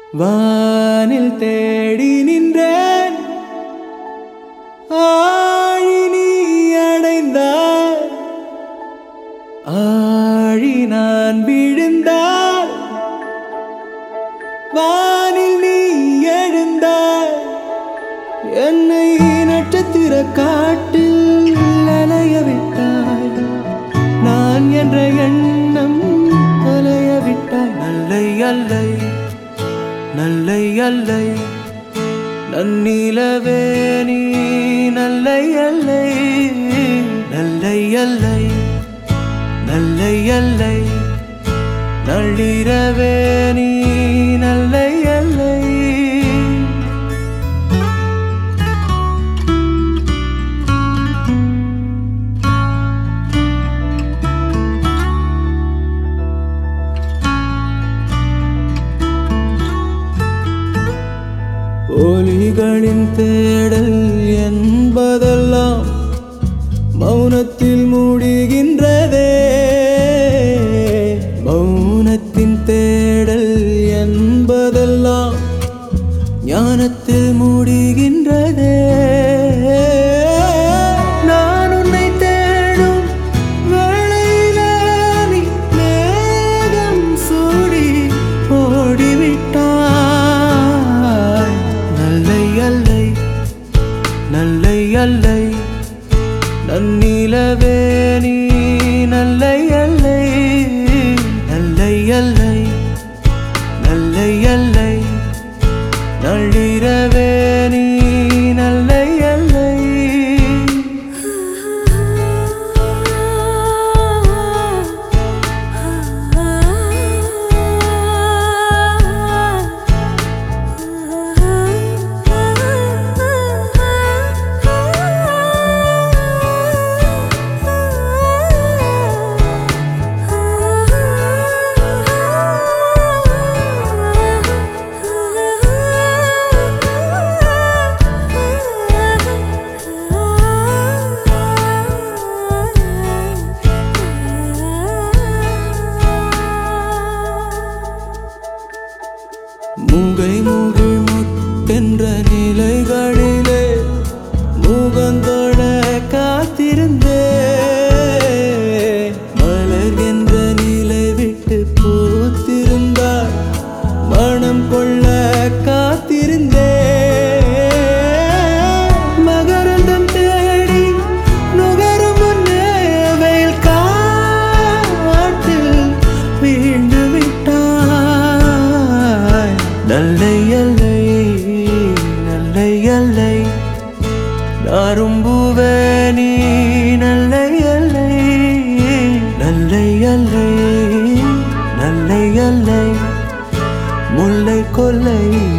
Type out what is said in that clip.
வானில் தேடி நின்றேன் ஆழி நீ அடைந்தாய் ஆழி நான் விழுந்தால் வானில் நீ எழுந்தாய் என்னை நட்சத்திர காட்டில் அலைய விட்டாய் நான் என்ற எண்ணம் தொலைய விட்டாய் நல்லை அல்லை நல்லை அல்லை நன்னிலவே நீ நல்லை அல்லை நல்லை அல்லை நல்லை அல்லை நள்ளிரவே நீ நல்லை அல்லை ஒலிகளின் தேடல் என்பதெல்லாம் மௌனத்தில் மூடுகின்றதே மௌனத்தின் தேடல் என்பதெல்லாம் ஞானத்தில் மூடுகின்றதே நான் உன்னை தேடும் வேளையிலே நீ மேகம் சூடி ஓடிவிட்டாய் நல்லை அல்லை நல்லை அல்லை நன்னிலவே நீ நல்லை அல்லை நல்லை அல்லை நல்லை அல்லை நள்ளிரவே நீ நல்லை அல்லை மூகை மூகில் முட்டென்ற நிலைகளிலே முகந்தோட காத்திருந்தே மலர் என்ற நிலை விட்டு பூத்திருந்தார் மனம் கொள்ள காத்திருந்தே மகரந்தம் தேடி நுகரும் முன்னே வெயில் காட்டில் வீண்டு விட்டாய் நல்லை அல்லை நல்லை அல்லை நாரும்புவே நீ நல்லை அல்லை நல்லை அல்லை நல்லை அல்லை முல்லை கொல்லை